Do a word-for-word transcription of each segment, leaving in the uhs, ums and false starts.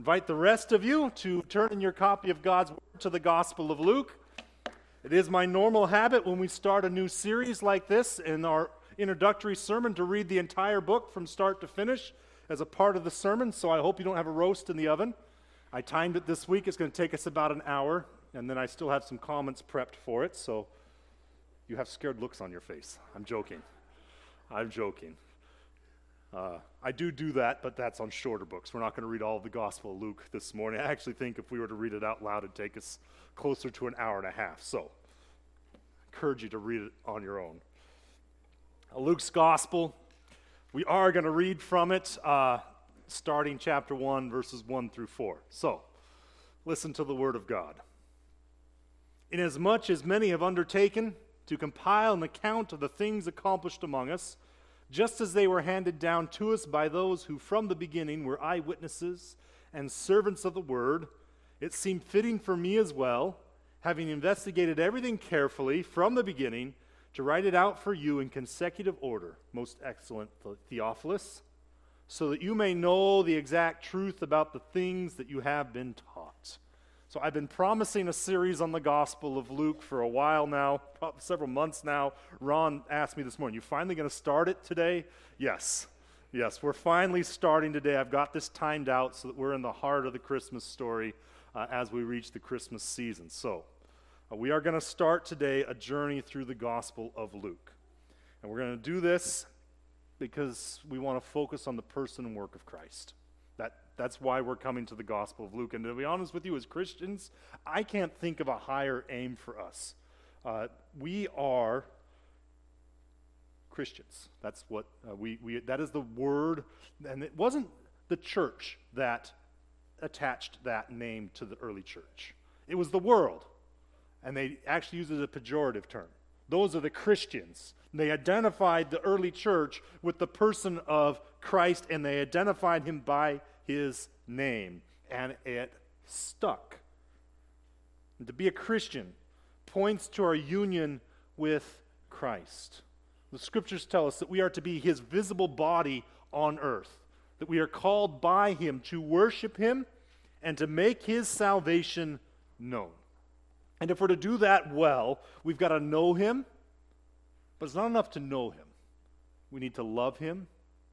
Invite the rest of you to turn in your copy of God's Word to the Gospel of Luke. It is my normal habit when we start a new series like this in our introductory sermon to read the entire book from start to finish as a part of the sermon, so I hope you don't have a roast in the oven. I timed it this week. It's going to take us about an hour, and then I still have some comments prepped for it, so you have scared looks on your face. I'm joking. I'm joking. Uh, I do do that, but that's on shorter books. We're not going to read all of the Gospel of Luke this morning. I actually think if we were to read it out loud, it'd take us closer to an hour and a half. So, I encourage you to read it on your own. Uh, Luke's Gospel, we are going to read from it, uh, starting chapter one, verses one through four. So, listen to the Word of God. Inasmuch as many have undertaken to compile an account of the things accomplished among us, just as they were handed down to us by those who from the beginning were eyewitnesses and servants of the word, it seemed fitting for me as well, having investigated everything carefully from the beginning, to write it out for you in consecutive order, most excellent Theophilus, so that you may know the exact truth about the things that you have been taught. So I've been promising a series on the Gospel of Luke for a while now, probably several months now. Ron asked me this morning, you finally going to start it today? Yes. Yes, we're finally starting today. I've got this timed out so that we're in the heart of the Christmas story uh, as we reach the Christmas season. So uh, we are going to start today a journey through the Gospel of Luke. And we're going to do this because we want to focus on the person and work of Christ. That, that's why we're coming to the Gospel of Luke. And to be honest with you, as Christians, I can't think of a higher aim for us. Uh, we are Christians. That's what uh, we, we, that is the word. And it wasn't the church that attached that name to the early church. It was the world. And they actually used it as a pejorative term. Those are the Christians. They identified the early church with the person of Christ, and they identified him by his name, and it stuck. And to be a Christian points to our union with Christ. The scriptures tell us that we are to be his visible body on earth, that we are called by him to worship him and to make his salvation known. And if we're to do that well, we've got to know him, but it's not enough to know him. We need to love him,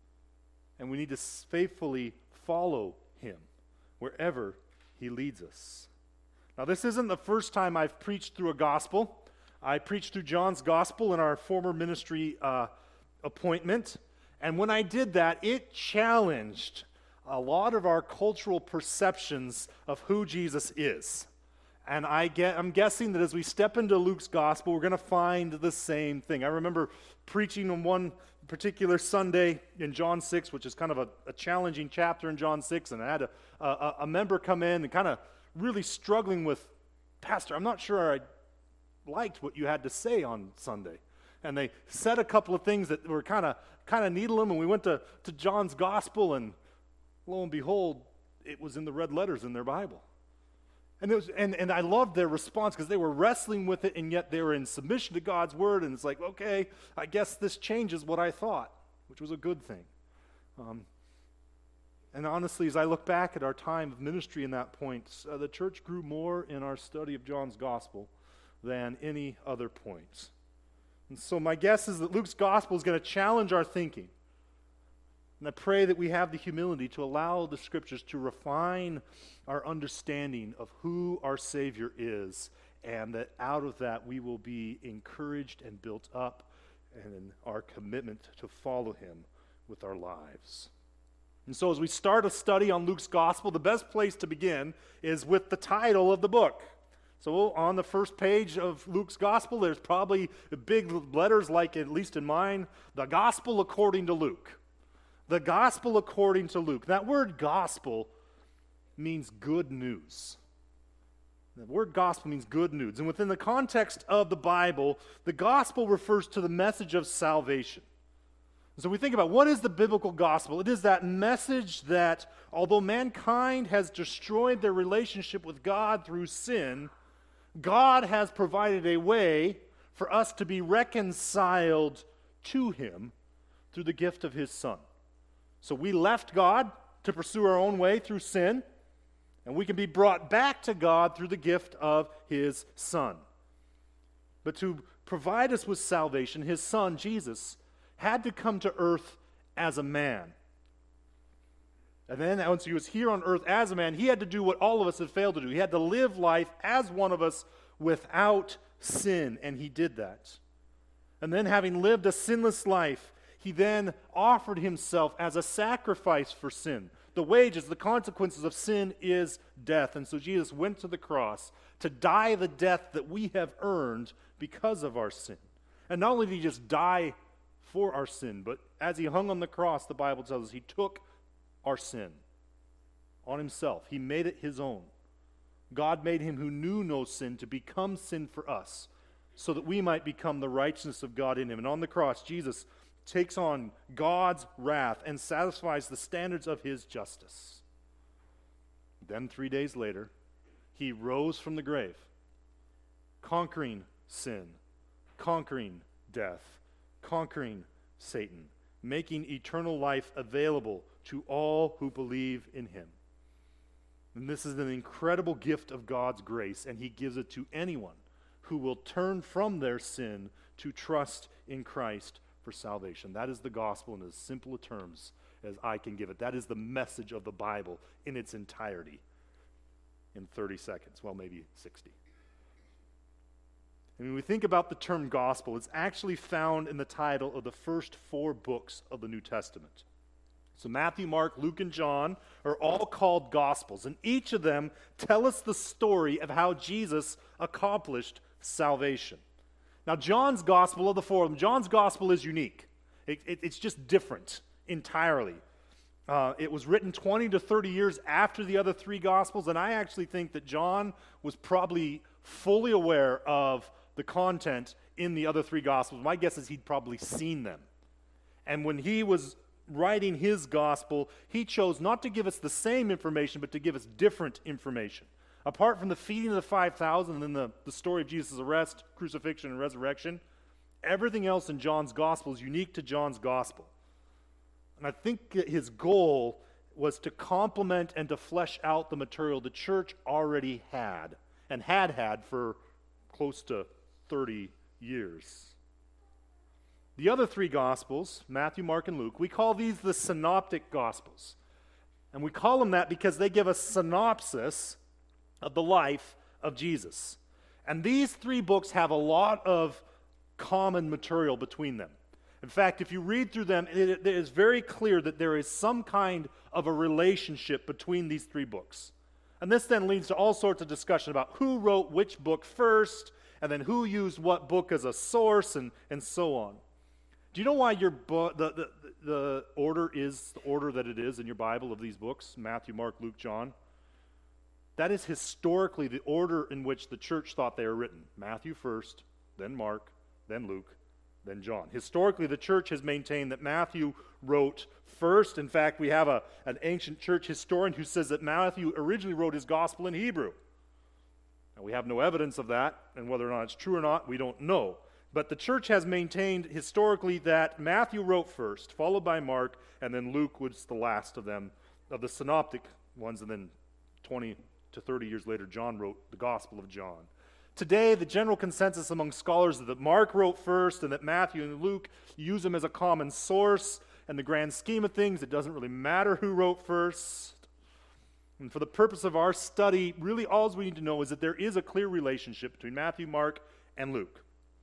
and we need to faithfully follow him wherever he leads us. Now, this isn't the first time I've preached through a gospel. I preached through John's gospel in our former ministry uh, appointment, and when I did that, it challenged a lot of our cultural perceptions of who Jesus is. And I get, I'm guessing that as we step into Luke's gospel, we're going to find the same thing. I remember preaching on one particular Sunday in John six, which is kind of a, a challenging chapter in John six, and I had a, a, a member come in and kind of really struggling with, Pastor, I'm not sure I liked what you had to say on Sunday. And they said a couple of things that were kind of kind of needling them, and we went to, to John's gospel, and lo and behold, it was in the red letters in their Bible. And, it was, and and I loved their response because they were wrestling with it, and yet they were in submission to God's word, and it's like, okay, I guess this changes what I thought, which was a good thing. Um, and honestly, as I look back at our time of ministry in that point, uh, the church grew more in our study of John's gospel than any other point. And so my guess is that Luke's gospel is going to challenge our thinking. And I pray that we have the humility to allow the scriptures to refine our understanding of who our Savior is, and that out of that we will be encouraged and built up in our commitment to follow him with our lives. And so as we start a study on Luke's gospel, the best place to begin is with the title of the book. So on the first page of Luke's gospel, there's probably big letters like, at least in mine, the gospel according to Luke. The gospel according to Luke. That word gospel means good news. The word gospel means good news. And within the context of the Bible, the gospel refers to the message of salvation. So we think about, what is the biblical gospel? It is that message that although mankind has destroyed their relationship with God through sin, God has provided a way for us to be reconciled to him through the gift of his Son. So we left God to pursue our own way through sin, And we can be brought back to God through the gift of his Son. But to provide us with salvation, his Son, Jesus, had to come to earth as a man. And then once he was here on earth as a man, he had to do what all of us had failed to do. He had to live life as one of us without sin, and he did that. And then having lived a sinless life, he then offered himself as a sacrifice for sin. The wages, the consequences of sin is death. And so Jesus went to the cross to die the death that we have earned because of our sin. And not only did he just die for our sin, but as he hung on the cross, the Bible tells us he took our sin on himself. He made it his own. God made him who knew no sin to become sin for us, so that we might become the righteousness of God in him. And on the cross, Jesus takes on God's wrath and satisfies the standards of his justice. Then three days later, he rose from the grave, conquering sin, conquering death, conquering Satan, making eternal life available to all who believe in him. And this is an incredible gift of God's grace, and he gives it to anyone who will turn from their sin to trust in Christ for salvation. That is the gospel in as simple a terms as I can give it. That is the message of the Bible in its entirety in thirty seconds, well, maybe sixty. And when we think about the term gospel, it's actually found in the title of the first four books of the New Testament. So Matthew, Mark, Luke, and John are all called gospels, and each of them tell us the story of how Jesus accomplished salvation. Now, John's gospel of the four of them, John's gospel is unique. It, it, it's just different entirely. Uh, it was written twenty to thirty years after the other three gospels, and I actually think that John was probably fully aware of the content in the other three gospels. My guess is he'd probably seen them. And when he was writing his gospel, he chose not to give us the same information, but to give us different information. Apart from the feeding of the five thousand and then the, the story of Jesus' arrest, crucifixion, and resurrection, everything else in John's gospel is unique to John's gospel. And I think his goal was to complement and to flesh out the material the church already had, and had had for close to thirty years. The other three Gospels, Matthew, Mark, and Luke, we call these the synoptic Gospels. And we call them that because they give a synopsis of the life of Jesus. And these three books have a lot of common material between them. In fact, if you read through them, it, it is very clear that there is some kind of a relationship between these three books. And this then leads to all sorts of discussion about who wrote which book first, and then who used what book as a source, and, and so on. Do you know why your bu- the, the, the order is the order that it is in your Bible of these books, Matthew, Mark, Luke, John? That is historically the order in which the church thought they were written. Matthew first, then Mark, then Luke, then John. Historically, the church has maintained that Matthew wrote first. In fact, we have a, an ancient church historian who says that Matthew originally wrote his gospel in Hebrew. Now, we have no evidence of that, and whether or not it's true or not, we don't know. But the church has maintained historically that Matthew wrote first, followed by Mark, and then Luke was the last of them, of the synoptic ones, and then twenty to thirty years later, John wrote the Gospel of John. Today, the general consensus among scholars is that Mark wrote first and that Matthew and Luke use them as a common source. In the grand scheme of things, it doesn't really matter who wrote first. And for the purpose of our study, really all we need to know is that there is a clear relationship between Matthew, Mark, and Luke.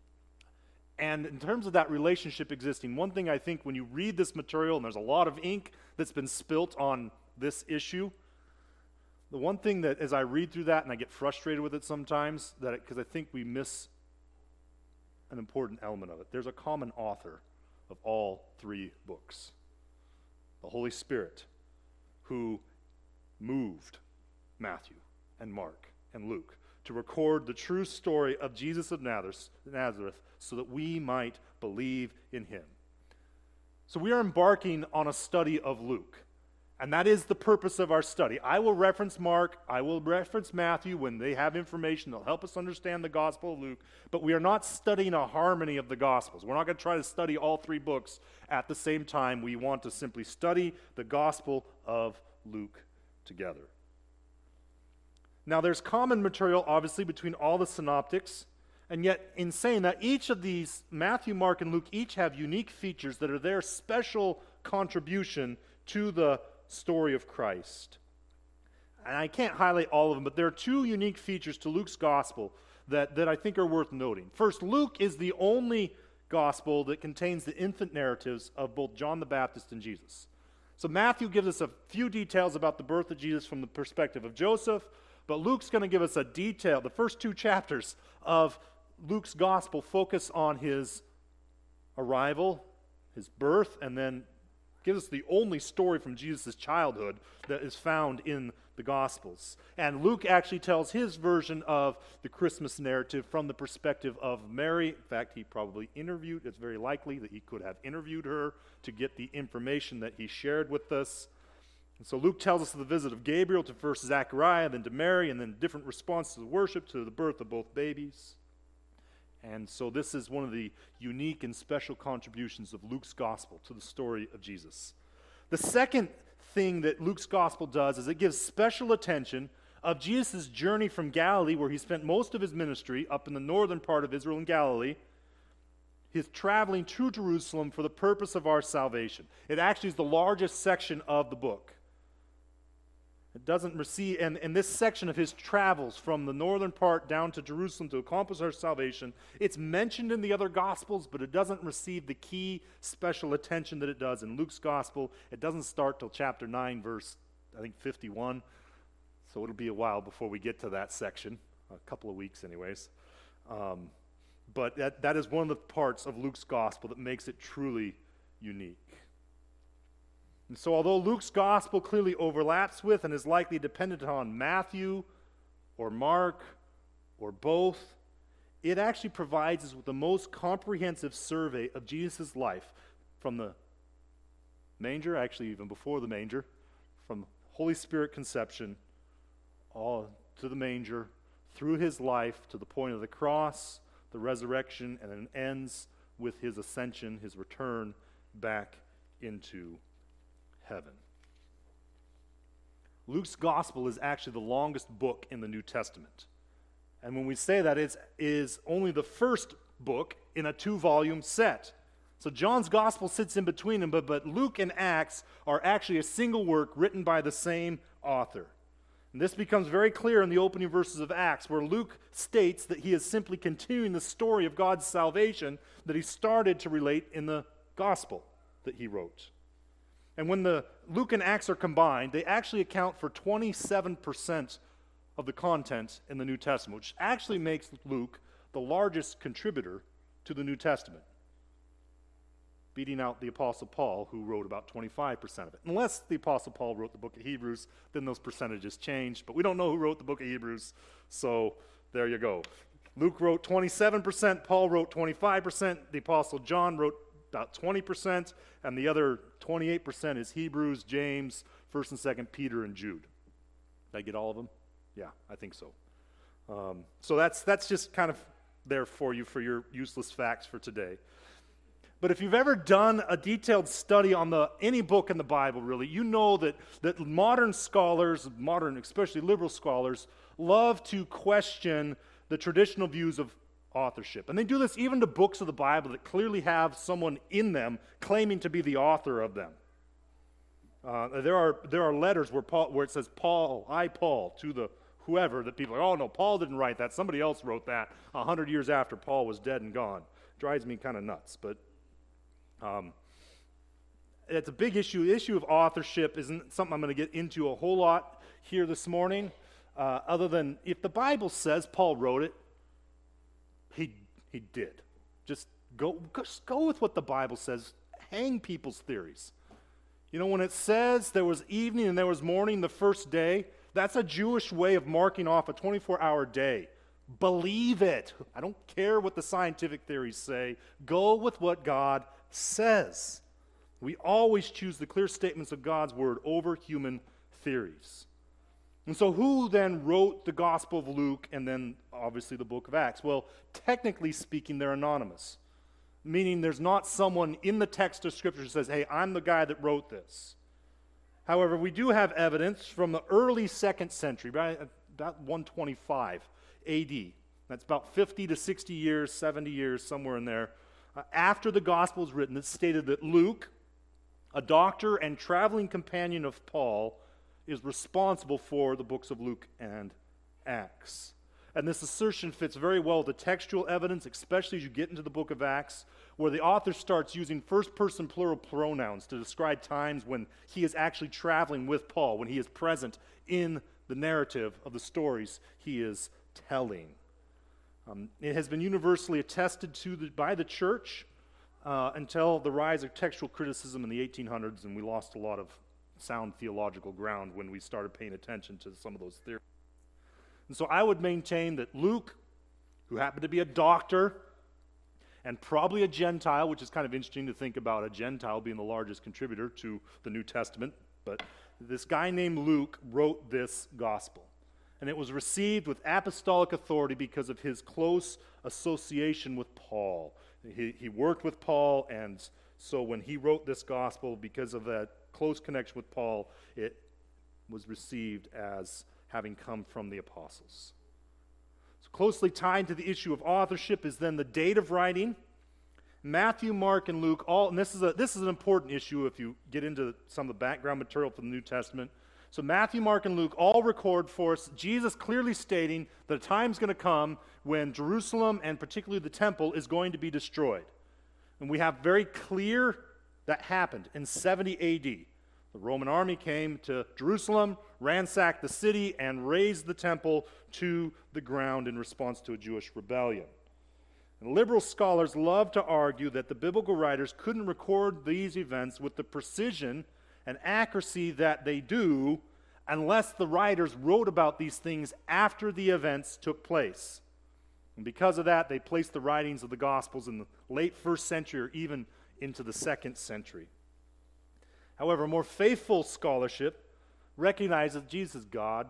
And in terms of that relationship existing, one thing I think when you read this material, and there's a lot of ink that's been spilt on this issue, the one thing that as I read through that, and I get frustrated with it sometimes, that because I think we miss an important element of it. There's a common author of all three books, the Holy Spirit, who moved Matthew and Mark and Luke to record the true story of Jesus of Nazareth so that we might believe in him. So we are embarking on a study of Luke, and that is the purpose of our study. I will reference Mark, I will reference Matthew when they have information that'll help us understand the Gospel of Luke, but we are not studying a harmony of the Gospels. We're not going to try to study all three books at the same time. We want to simply study the Gospel of Luke together. Now, there's common material, obviously, between all the synoptics, and yet, in saying that, each of these, Matthew, Mark, and Luke, each have unique features that are their special contribution to the story of Christ. And I can't highlight all of them, but there are two unique features to Luke's gospel that, that I think are worth noting. First, Luke is the only gospel that contains the infant narratives of both John the Baptist and Jesus. So Matthew gives us a few details about the birth of Jesus from the perspective of Joseph, but Luke's going to give us a detail. The first two chapters of Luke's gospel focus on his arrival, his birth, and then gives us the only story from Jesus' childhood that is found in the Gospels. And Luke actually tells his version of the Christmas narrative from the perspective of Mary. In fact, he probably interviewed, it's very likely that he could have interviewed her to get the information that he shared with us. And so Luke tells us of the visit of Gabriel to first Zechariah, then to Mary, and then different responses to worship, to the birth of both babies. And so this is one of the unique and special contributions of Luke's gospel to the story of Jesus. The second thing that Luke's gospel does is it gives special attention of Jesus' journey from Galilee, where he spent most of his ministry up in the northern part of Israel and Galilee, his traveling to Jerusalem for the purpose of our salvation. It actually is the largest section of the book. It doesn't receive, and, and this section of his travels from the northern part down to Jerusalem to accomplish our salvation, it's mentioned in the other Gospels, but it doesn't receive the key special attention that it does in Luke's Gospel. It doesn't start till chapter nine, verse, I think, fifty-one. So it'll be a while before we get to that section, a couple of weeks anyways. Um, but that, that is one of the parts of Luke's Gospel that makes it truly unique. And so although Luke's gospel clearly overlaps with and is likely dependent on Matthew or Mark or both, it actually provides us with the most comprehensive survey of Jesus' life from the manger, actually even before the manger, from Holy Spirit conception all to the manger, through his life to the point of the cross, the resurrection, and then ends with his ascension, his return back into heaven. Luke's gospel is actually the longest book in the New Testament. And when we say that, it is only the first book in a two-volume set. So John's gospel sits in between them, but, but Luke and Acts are actually a single work written by the same author. And this becomes very clear in the opening verses of Acts, where Luke states that he is simply continuing the story of God's salvation that he started to relate in the gospel that he wrote. And when the Luke and Acts are combined, they actually account for twenty-seven percent of the content in the New Testament, which actually makes Luke the largest contributor to the New Testament, beating out the Apostle Paul, who wrote about twenty-five percent of it. Unless the Apostle Paul wrote the book of Hebrews, then those percentages change, but we don't know who wrote the book of Hebrews, so there you go. Luke wrote twenty-seven percent, Paul wrote twenty-five percent, the Apostle John wrote about twenty percent, and the other twenty-eight percent is Hebrews, James, first and second Peter, and Jude. Did I get all of them? Yeah, I think so. Um, so that's that's just kind of there for you for your useless facts for today. But if you've ever done a detailed study on the any book in the Bible, really, you know that, that modern scholars, modern, especially liberal scholars, love to question the traditional views of authorship. And they do this even to books of the Bible that clearly have someone in them claiming to be the author of them. Uh, there are there are letters where Paul, where it says, Paul, I, Paul, to the whoever, that people are, oh no, Paul didn't write that. Somebody else wrote that a hundred years after Paul was dead and gone. Drives me kind of nuts, but um, it's a big issue. The issue of authorship isn't something I'm going to get into a whole lot here this morning, uh, other than if the Bible says Paul wrote it, He he did. Just go, just go with what the Bible says. Hang people's theories. You know, when it says there was evening and there was morning the first day, that's a Jewish way of marking off a twenty-four hour day. Believe it. I don't care what the scientific theories say. Go with what God says. We always choose the clear statements of God's word over human theories. And so who then wrote the Gospel of Luke and then obviously the book of Acts? Well, technically speaking, they're anonymous, meaning there's not someone in the text of Scripture who says, hey, I'm the guy that wrote this. However, we do have evidence from the early second century, right? about one twenty-five A D. That's about fifty to sixty years, seventy years, somewhere in there. Uh, after the gospel is written, it's stated that Luke, a doctor and traveling companion of Paul, is responsible for the books of Luke and Acts. And this assertion fits very well with the textual evidence, especially as you get into the book of Acts, where the author starts using first-person plural pronouns to describe times when he is actually traveling with Paul, when he is present in the narrative of the stories he is telling. Um, it has been universally attested to the, by the church uh, until the rise of textual criticism in the eighteen hundreds, and we lost a lot of sound theological ground when we started paying attention to some of those theories. And so I would maintain that Luke, who happened to be a doctor and probably a Gentile, which is kind of interesting to think about a Gentile being the largest contributor to the New Testament, but this guy named Luke wrote this gospel. And it was received with apostolic authority because of his close association with Paul. He, he worked with Paul, and so when he wrote this gospel, because of that close connection with Paul, it was received as having come from the apostles. So closely tied to the issue of authorship is then the date of writing. Matthew, Mark, and Luke, all, and this is a this is an important issue if you get into some of the background material for the New Testament. So Matthew, Mark, and Luke all record for us Jesus clearly stating that a time's going to come when Jerusalem, and particularly the temple, is going to be destroyed. And we have very clear that happened in seventy A D. The Roman army came to Jerusalem, ransacked the city, and razed the temple to the ground in response to a Jewish rebellion. And liberal scholars love to argue that the biblical writers couldn't record these events with the precision and accuracy that they do unless the writers wrote about these things after the events took place. And because of that, they placed the writings of the Gospels in the late first century or even into the second century. However, more faithful scholarship recognizes Jesus is God.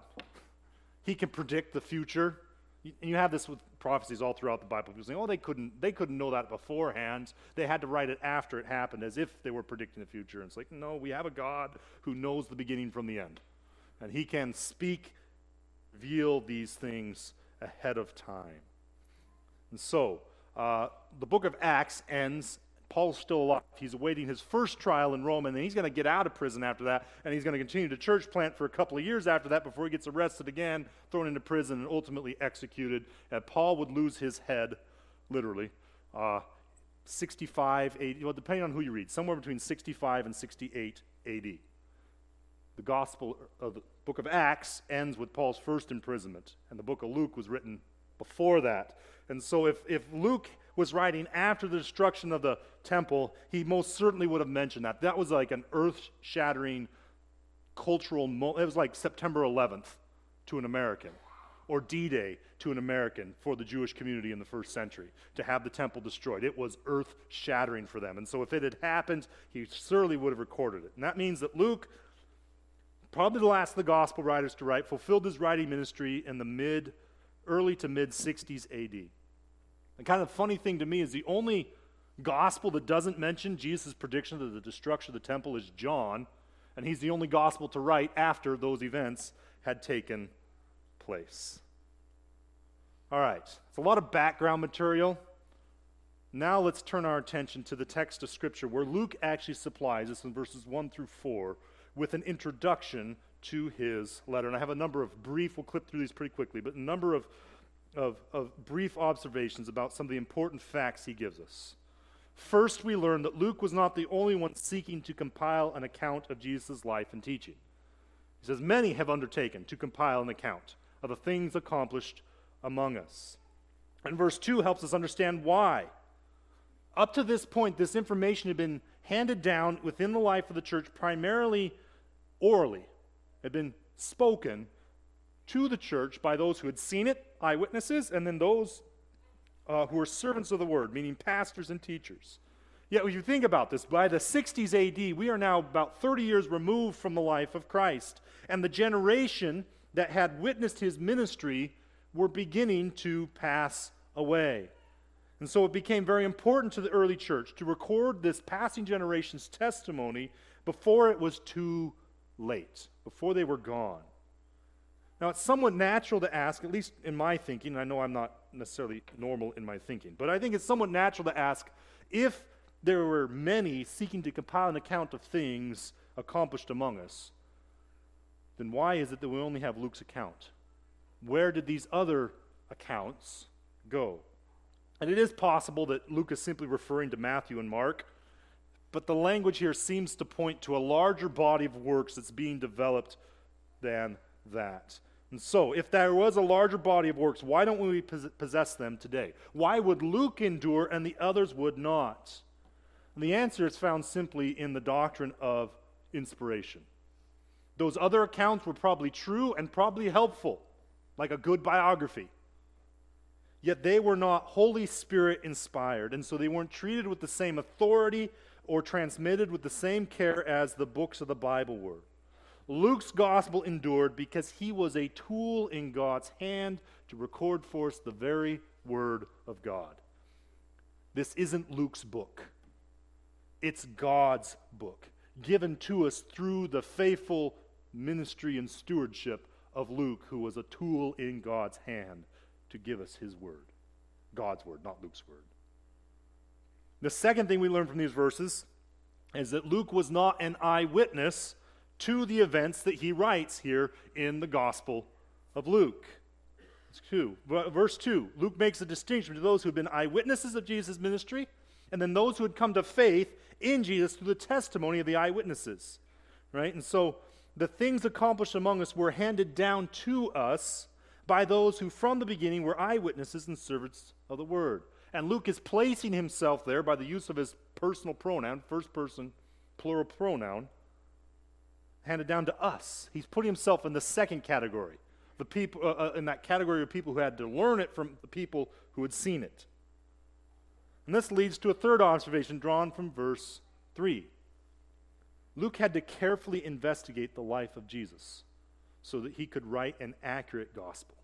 He can predict the future. And you have this with prophecies all throughout the Bible. People saying, oh, they couldn't, they couldn't know that beforehand. They had to write it after it happened, as if they were predicting the future. And it's like, no, we have a God who knows the beginning from the end. And he can speak, reveal these things ahead of time. And so, uh, the book of Acts ends. Paul's still alive. He's awaiting his first trial in Rome, and then he's going to get out of prison after that, and he's going to continue to church plant for a couple of years after that before he gets arrested again, thrown into prison, and ultimately executed. And Paul would lose his head, literally, uh, sixty-five, eighty, well, depending on who you read, somewhere between sixty-five and sixty-eight A D. The Gospel of the book of Acts ends with Paul's first imprisonment, and the book of Luke was written before that. And so if, if Luke was writing after the destruction of the temple, he most certainly would have mentioned that. That was like an earth-shattering cultural moment. It was like September eleventh to an American, or D-Day to an American for the Jewish community in the first century, to have the temple destroyed. It was earth-shattering for them. And so if it had happened, he certainly would have recorded it. And that means that Luke, probably the last of the gospel writers to write, fulfilled his writing ministry in the mid, early to mid-sixties A D. The kind of funny thing to me is the only gospel that doesn't mention Jesus' prediction of the destruction of the temple is John, and he's the only gospel to write after those events had taken place. All right, it's a lot of background material. Now let's turn our attention to the text of Scripture where Luke actually supplies us in verses one through four with an introduction to his letter. And I have a number of brief, we'll clip through these pretty quickly, but a number of Of, of brief observations about some of the important facts he gives us. First, we learn that Luke was not the only one seeking to compile an account of Jesus' life and teaching. He says, many have undertaken to compile an account of the things accomplished among us. And verse two helps us understand why. Up to this point, this information had been handed down within the life of the church primarily orally. It had been spoken to the church by those who had seen it, eyewitnesses, and then those uh, who were servants of the word, meaning pastors and teachers. Yet when you think about this, by the sixties A D, we are now about thirty years removed from the life of Christ, and the generation that had witnessed his ministry were beginning to pass away. And so it became very important to the early church to record this passing generation's testimony before it was too late, before they were gone. Now, it's somewhat natural to ask, at least in my thinking, and I know I'm not necessarily normal in my thinking, but I think it's somewhat natural to ask, if there were many seeking to compile an account of things accomplished among us, then why is it that we only have Luke's account? Where did these other accounts go? And it is possible that Luke is simply referring to Matthew and Mark, but the language here seems to point to a larger body of works that's being developed than that. And so, if there was a larger body of works, why don't we possess them today? Why would Luke endure and the others would not? And the answer is found simply in the doctrine of inspiration. Those other accounts were probably true and probably helpful, like a good biography. Yet they were not Holy Spirit inspired, and so they weren't treated with the same authority or transmitted with the same care as the books of the Bible were. Luke's gospel endured because he was a tool in God's hand to record for us the very word of God. This isn't Luke's book. It's God's book, given to us through the faithful ministry and stewardship of Luke, who was a tool in God's hand to give us his word. God's word, not Luke's word. The second thing we learn from these verses is that Luke was not an eyewitness to the events that he writes here in the Gospel of Luke. It's two. Verse two, Luke makes a distinction between those who have been eyewitnesses of Jesus' ministry and then those who had come to faith in Jesus through the testimony of the eyewitnesses. Right? And so the things accomplished among us were handed down to us by those who from the beginning were eyewitnesses and servants of the word. And Luke is placing himself there by the use of his personal pronoun, first person, plural pronoun, handed down to us. He's putting himself in the second category, the people uh, uh, in that category of people who had to learn it from the people who had seen it. And this leads to a third observation drawn from verse three. Luke had to carefully investigate the life of Jesus so that he could write an accurate gospel.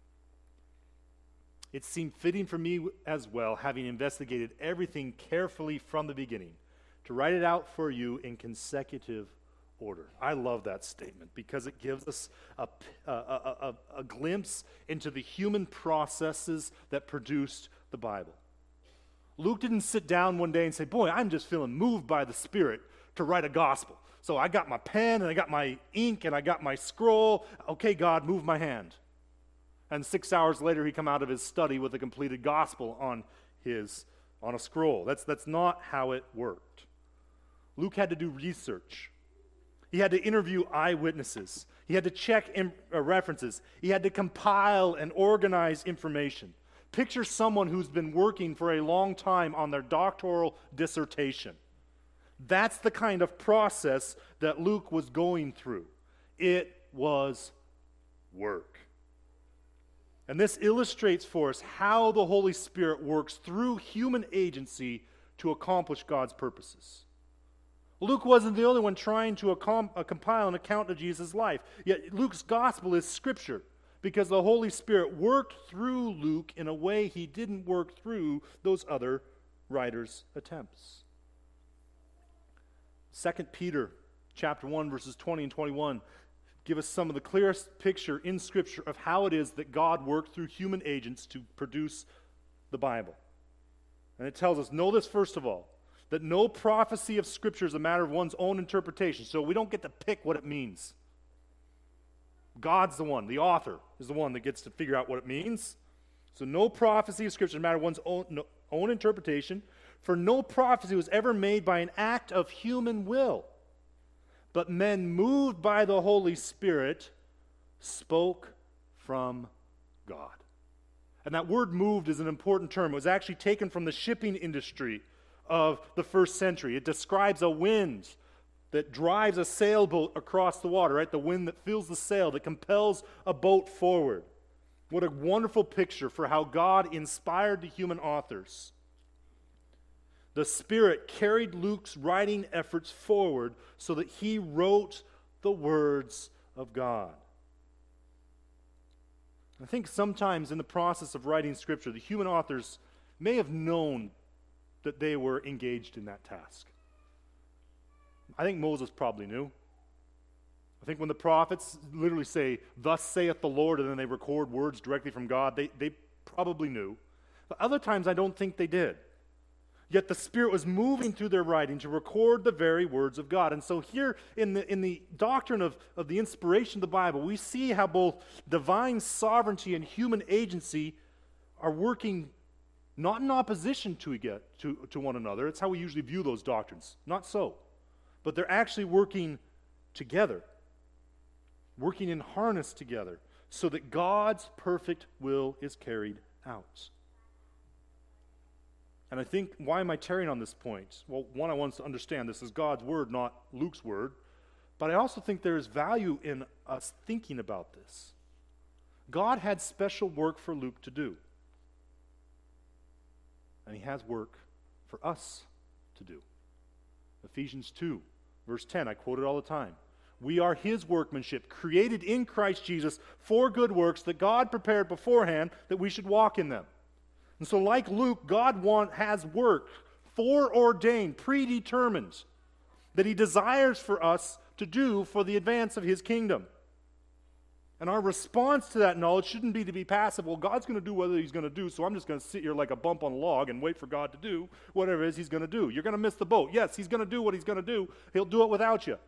It seemed fitting for me as well, having investigated everything carefully from the beginning, to write it out for you in consecutive order. I love that statement because it gives us a, a, a, a, a glimpse into the human processes that produced the Bible. Luke didn't sit down one day and say, boy, I'm just feeling moved by the Spirit to write a gospel. So I got my pen and I got my ink and I got my scroll. Okay, God, move my hand. And six hours later, he come out of his study with a completed gospel on his on a scroll. That's, that's not how it worked. Luke had to do research. He had to interview eyewitnesses. He had to check in, uh, references. He had to compile and organize information. Picture someone who's been working for a long time on their doctoral dissertation. That's the kind of process that Luke was going through. It was work. And this illustrates for us how the Holy Spirit works through human agency to accomplish God's purposes. Luke wasn't the only one trying to accom- uh, compile an account of Jesus' life. Yet Luke's gospel is Scripture because the Holy Spirit worked through Luke in a way he didn't work through those other writers' attempts. Second Peter chapter one, verses twenty and twenty-one give us some of the clearest picture in Scripture of how it is that God worked through human agents to produce the Bible. And it tells us, know this first of all, that no prophecy of Scripture is a matter of one's own interpretation, so we don't get to pick what it means. God's the one, the author is the one that gets to figure out what it means. So no prophecy of Scripture is a matter of one's own, no, own interpretation, for no prophecy was ever made by an act of human will, but men moved by the Holy Spirit spoke from God. And that word moved is an important term. It was actually taken from the shipping industry of the first century. It describes a wind that drives a sailboat across the water, right? The wind that fills the sail, that compels a boat forward. What a wonderful picture for how God inspired the human authors. The Spirit carried Luke's writing efforts forward so that he wrote the words of God. I think sometimes in the process of writing Scripture, the human authors may have known that they were engaged in that task. I think Moses probably knew. I think when the prophets literally say, "Thus saith the Lord," and then they record words directly from God, they, they probably knew. But other times I don't think they did. Yet the Spirit was moving through their writing to record the very words of God. And so here in the, in the doctrine of, of the inspiration of the Bible, we see how both divine sovereignty and human agency are working not in opposition to, to, to one another. It's how we usually view those doctrines. Not so. But they're actually working together, working in harness together, so that God's perfect will is carried out. And I think, why am I tearing on this point? Well, one, I want us to understand this is God's word, not Luke's word. But I also think there is value in us thinking about this. God had special work for Luke to do. And he has work for us to do. Ephesians two, verse ten, I quote it all the time. We are his workmanship, created in Christ Jesus for good works that God prepared beforehand that we should walk in them. And so like Luke, God want, has work foreordained, predetermined, that he desires for us to do for the advance of his kingdom. And our response to that knowledge shouldn't be to be passive. Well, God's going to do whatever he's going to do, so I'm just going to sit here like a bump on a log and wait for God to do whatever it is he's going to do. You're going to miss the boat. Yes, he's going to do what he's going to do. He'll do it without you.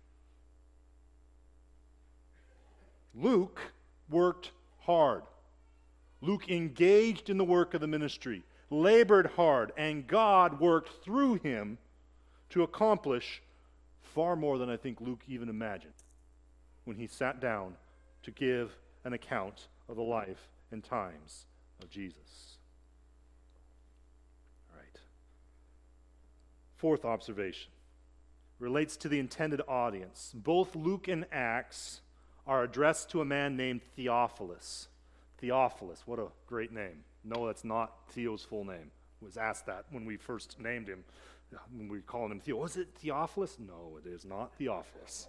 Luke worked hard. Luke engaged in the work of the ministry, labored hard, and God worked through him to accomplish far more than I think Luke even imagined when he sat down to give an account of the life and times of Jesus. All right. Fourth observation relates to the intended audience. Both Luke and Acts are addressed to a man named Theophilus. Theophilus, what a great name. No, that's not Theo's full name. I was asked that when we first named him. When we were calling him Theo. Was it Theophilus? No, it is not Theophilus.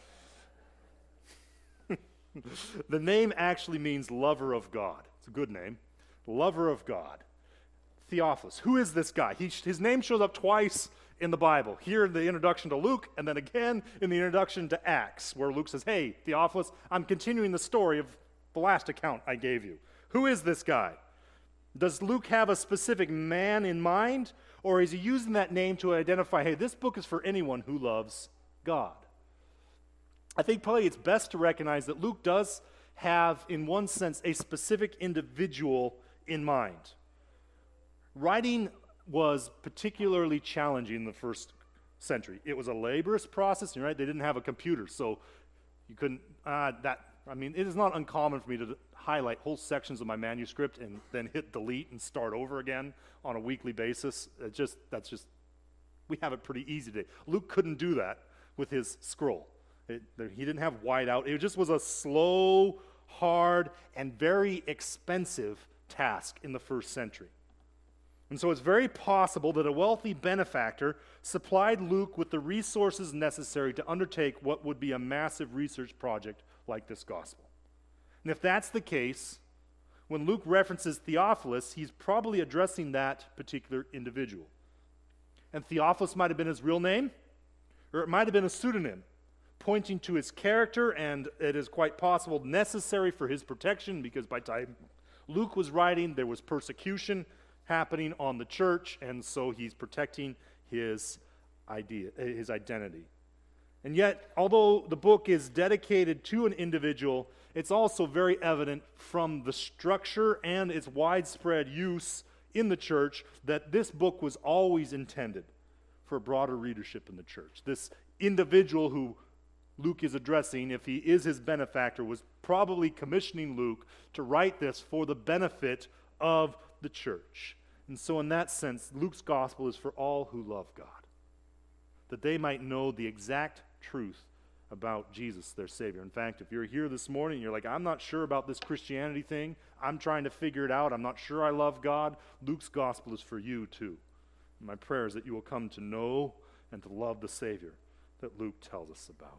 The name actually means lover of God. It's a good name. Lover of God. Theophilus. Who is this guy? He, his name shows up twice in the Bible. Here in the introduction to Luke, and then again in the introduction to Acts, where Luke says, hey, Theophilus, I'm continuing the story of the last account I gave you. Who is this guy? Does Luke have a specific man in mind, or is he using that name to identify, hey, this book is for anyone who loves God? I think probably it's best to recognize that Luke does have, in one sense, a specific individual in mind. Writing was particularly challenging in the first century. It was a laborious process, right? They didn't have a computer, so you couldn't, uh, that, I mean, it is not uncommon for me to highlight whole sections of my manuscript and then hit delete and start over again on a weekly basis. It just, that's just, we have it pretty easy today. Luke couldn't do that with his scroll. It, he didn't have whiteout. It just was a slow, hard, and very expensive task in the first century. And so it's very possible that a wealthy benefactor supplied Luke with the resources necessary to undertake what would be a massive research project like this gospel. And if that's the case, when Luke references Theophilus, he's probably addressing that particular individual. And Theophilus might have been his real name, or it might have been a pseudonym, pointing to his character, and it is quite possible necessary for his protection, because by the time Luke was writing, there was persecution happening on the church, and so he's protecting his idea, his identity. And yet, although the book is dedicated to an individual, it's also very evident from the structure and its widespread use in the church that this book was always intended for a broader readership in the church. This individual who Luke is addressing, if he is his benefactor, was probably commissioning Luke to write this for the benefit of the church. And so in that sense, Luke's gospel is for all who love God, that they might know the exact truth about Jesus, their Savior. In fact, if you're here this morning and you're like, I'm not sure about this Christianity thing, I'm trying to figure it out, I'm not sure I love God, Luke's gospel is for you too. And my prayer is that you will come to know and to love the Savior that Luke tells us about.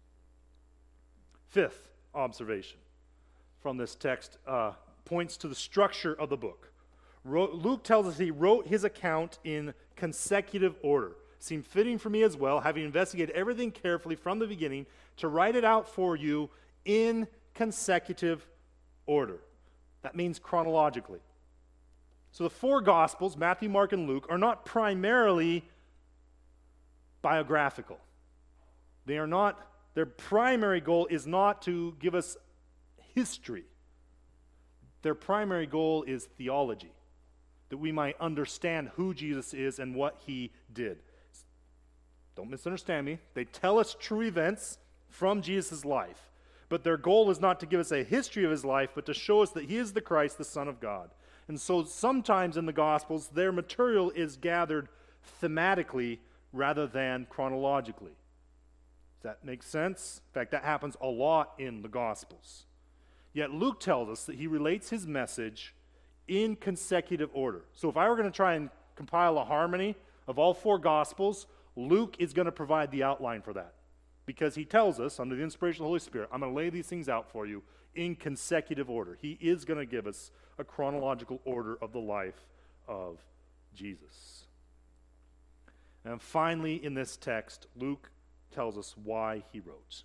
Fifth observation from this text uh, points to the structure of the book. Luke tells us he wrote his account in consecutive order. seemed fitting for me as well, having investigated everything carefully from the beginning, to write it out for you in consecutive order. That means chronologically. So the four Gospels, Matthew, Mark, and Luke, are not primarily biographical. They are not, their primary goal is not to give us history. Their primary goal is theology, that we might understand who Jesus is and what he did. Don't misunderstand me. They tell us true events from Jesus' life, but their goal is not to give us a history of his life, but to show us that he is the Christ, the Son of God. And so sometimes in the Gospels, their material is gathered thematically rather than chronologically. Does that make sense? In fact, that happens a lot in the Gospels. Yet Luke tells us that he relates his message in consecutive order. So if I were going to try and compile a harmony of all four Gospels, Luke is going to provide the outline for that. Because he tells us, under the inspiration of the Holy Spirit, I'm going to lay these things out for you in consecutive order. He is going to give us a chronological order of the life of Jesus. And finally, in this text, Luke tells us why he wrote.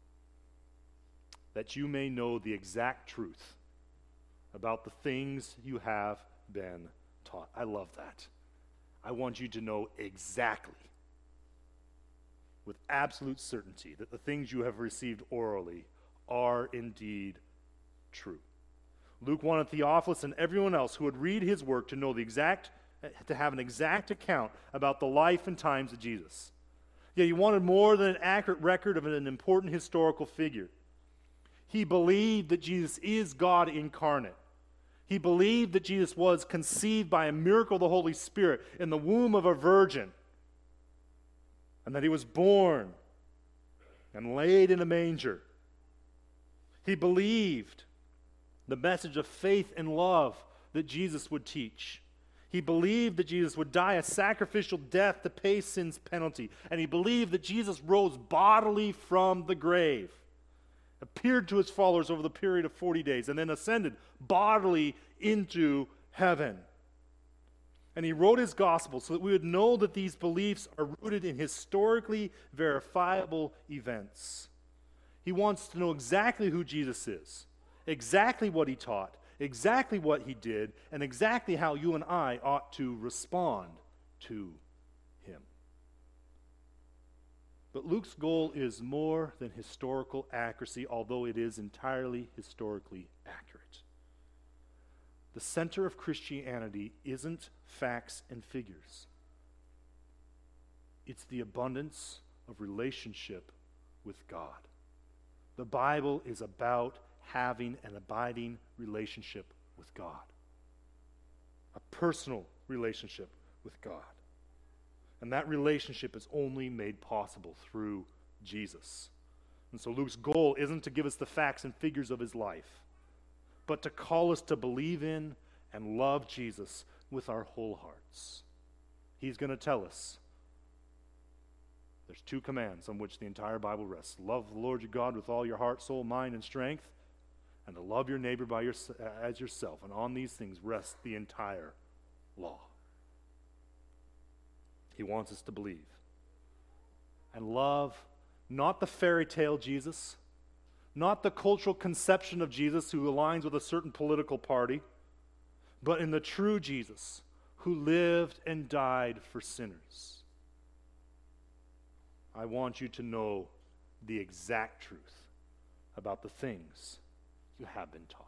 That you may know the exact truth about the things you have been taught. I love that. I want you to know exactly, with absolute certainty, that the things you have received orally are indeed true. Luke wanted Theophilus and everyone else who would read his work to know the exact, to have an exact account about the life and times of Jesus. Yet he wanted more than an accurate record of an important historical figure. He believed that Jesus is God incarnate. He believed that Jesus was conceived by a miracle of the Holy Spirit in the womb of a virgin, and that he was born and laid in a manger. He believed the message of faith and love that Jesus would teach. He believed that Jesus would die a sacrificial death to pay sin's penalty. And he believed that Jesus rose bodily from the grave, appeared to his followers over the period of forty days, and then ascended bodily into heaven. And he wrote his gospel so that we would know that these beliefs are rooted in historically verifiable events. He wants to know exactly who Jesus is, exactly what he taught, exactly what he did, and exactly how you and I ought to respond to him. But Luke's goal is more than historical accuracy, although it is entirely historically accurate. The center of Christianity isn't facts and figures. It's the abundance of relationship with God. The Bible is about having an abiding relationship with God. A personal relationship with God. And that relationship is only made possible through Jesus. And so Luke's goal isn't to give us the facts and figures of his life, but to call us to believe in and love Jesus with our whole hearts. He's going to tell us there's two commands on which the entire Bible rests. Love the Lord your God with all your heart, soul, mind, and strength, and to love your neighbor by your, as yourself. And on these things rests the entire law. He wants us to believe and love not the fairy tale Jesus, not the cultural conception of Jesus who aligns with a certain political party, but in the true Jesus who lived and died for sinners. I want you to know the exact truth about the things you have been taught.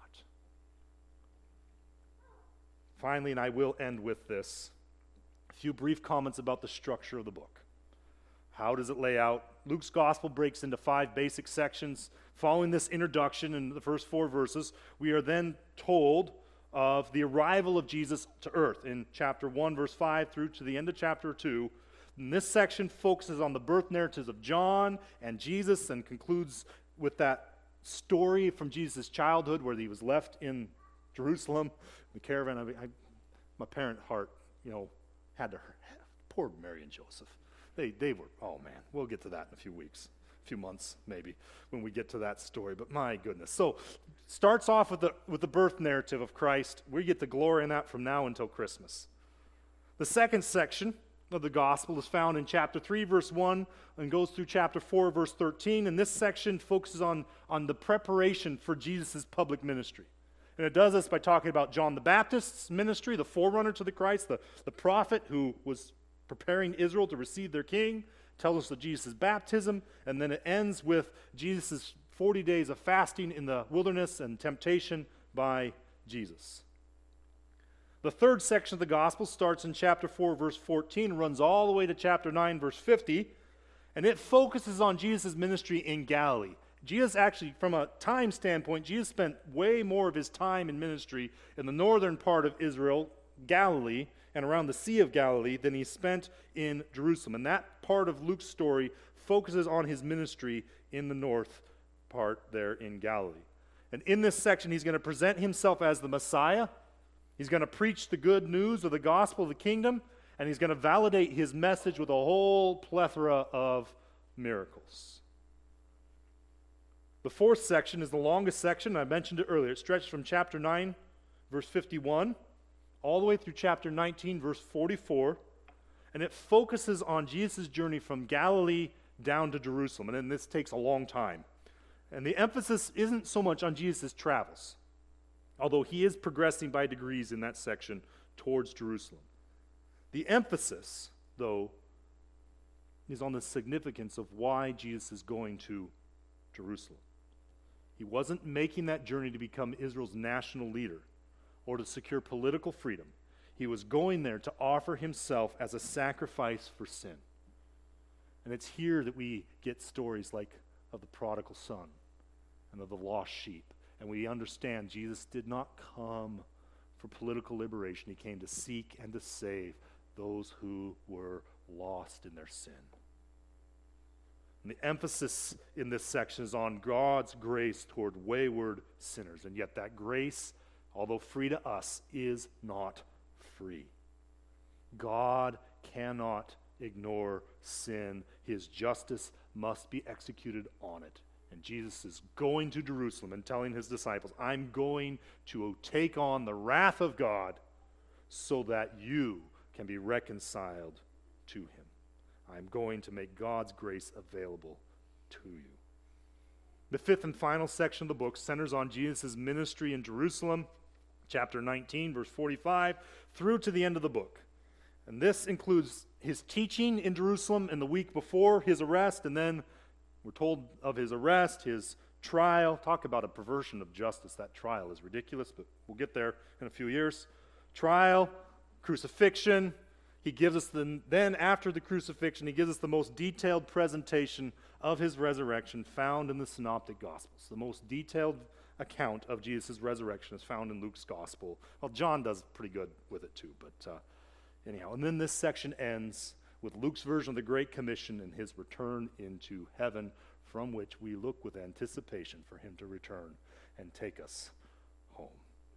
Finally, and I will end with this, a few brief comments about the structure of the book. How does it lay out? Luke's gospel breaks into five basic sections. Following this introduction in the first four verses, we are then told of the arrival of Jesus to earth in chapter one, verse five, through to the end of chapter two. And this section focuses on the birth narratives of John and Jesus and concludes with that story from Jesus' childhood where he was left in Jerusalem, the caravan. I, I, my parent heart, you know, had to, poor Mary and Joseph. They they were, oh man, we'll get to that in a few weeks, a few months maybe, when we get to that story. But my goodness. So, starts off with the with the birth narrative of Christ. We get the glory in that from now until Christmas. The second section of the gospel is found in chapter three, verse one, and goes through chapter four, verse thirteen. And this section focuses on, on the preparation for Jesus' public ministry. And it does this by talking about John the Baptist's ministry, the forerunner to the Christ, the, the prophet who was preparing Israel to receive their king, tells us of Jesus' baptism, and then it ends with Jesus' forty days of fasting in the wilderness and temptation by Jesus. The third section of the gospel starts in chapter four, verse fourteen, runs all the way to chapter nine, verse fifty, and it focuses on Jesus' ministry in Galilee. Jesus actually, from a time standpoint, Jesus spent way more of his time in ministry in the northern part of Israel, Galilee, and around the Sea of Galilee than he spent in Jerusalem. And that part of Luke's story focuses on his ministry in the north part there in Galilee. And in this section, he's going to present himself as the Messiah. He's going to preach the good news of the gospel of the kingdom, and he's going to validate his message with a whole plethora of miracles. The fourth section is the longest section. I mentioned it earlier. It stretches from chapter nine, verse fifty-one, all the way through chapter nineteen, verse forty-four, and it focuses on Jesus' journey from Galilee down to Jerusalem. And then this takes a long time. And the emphasis isn't so much on Jesus' travels, although he is progressing by degrees in that section towards Jerusalem. The emphasis, though, is on the significance of why Jesus is going to Jerusalem. He wasn't making that journey to become Israel's national leader or to secure political freedom. He was going there to offer himself as a sacrifice for sin. And it's here that we get stories like of the prodigal son and of the lost sheep. And we understand Jesus did not come for political liberation. He came to seek and to save those who were lost in their sin. And the emphasis in this section is on God's grace toward wayward sinners. And yet that grace, although free to us, is not free. God cannot ignore sin. His justice must be executed on it. And Jesus is going to Jerusalem and telling his disciples, I'm going to take on the wrath of God so that you can be reconciled to him. I'm going to make God's grace available to you. The fifth and final section of the book centers on Jesus' ministry in Jerusalem, chapter nineteen, verse forty-five, through to the end of the book. And this includes his teaching in Jerusalem in the week before his arrest, and then we're told of his arrest, his trial. Talk about a perversion of justice. That trial is ridiculous, but we'll get there in a few years. Trial, crucifixion. He gives us the, then after the crucifixion, he gives us the most detailed presentation of his resurrection found in the Synoptic Gospels. The most detailed account of Jesus' resurrection is found in Luke's Gospel. Well, John does pretty good with it too, but uh, anyhow. And then this section ends with Luke's version of the Great Commission and his return into heaven, from which we look with anticipation for him to return and take us home.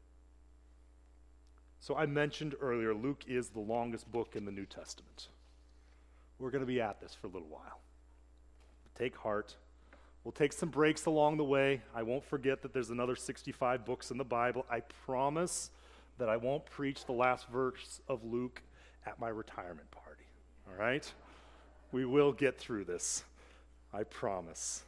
So I mentioned earlier, Luke is the longest book in the New Testament. We're going to be at this for a little while. Take heart. We'll take some breaks along the way. I won't forget that there's another sixty-five books in the Bible. I promise that I won't preach the last verse of Luke at my retirement party. All right? We will get through this. I promise.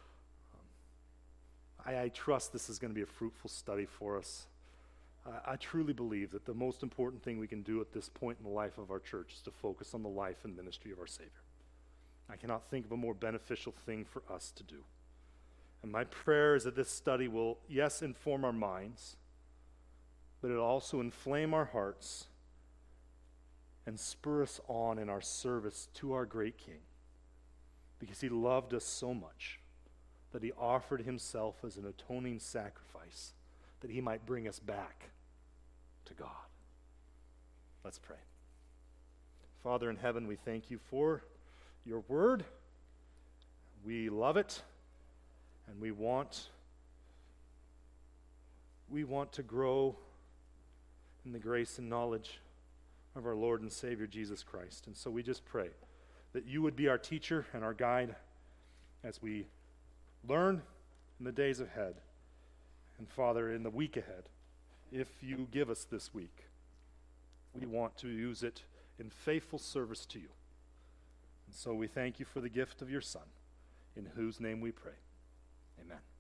Um, I, I trust this is going to be a fruitful study for us. I, I truly believe that the most important thing we can do at this point in the life of our church is to focus on the life and ministry of our Savior. I cannot think of a more beneficial thing for us to do. And my prayer is that this study will, yes, inform our minds, but it'll also inflame our hearts and spur us on in our service to our great King, because he loved us so much that he offered himself as an atoning sacrifice that he might bring us back to God. Let's pray. Father in heaven, we thank you for your word. We love it, and we want we want to grow in the grace and knowledge of our Lord and Savior Jesus Christ. And so we just pray that you would be our teacher and our guide as we learn in the days ahead. And Father, in the week ahead, if you give us this week, we want to use it in faithful service to you. And so we thank you for the gift of your Son, in whose name we pray. Amen.